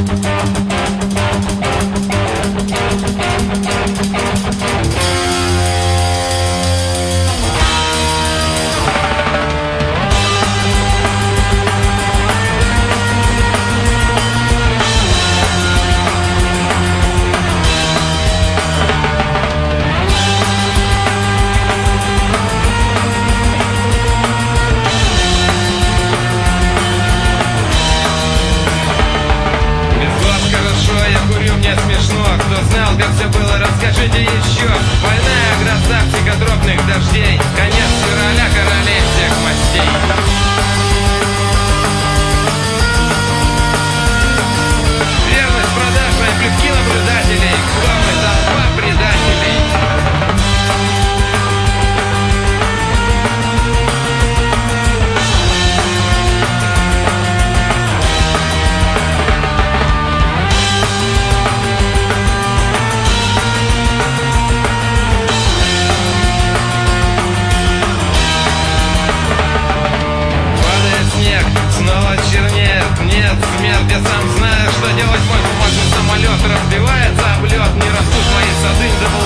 Как все было, расскажите еще. Больная гроза психотропных дождей, конец февраля, королей всех мастей. Верность продажной плевки наблюдателей, главный толпа предателей. Нет, смерть, я сам знаю, что делать. Мой бумажный самолет разбивается об лед. Не растут мои сады, да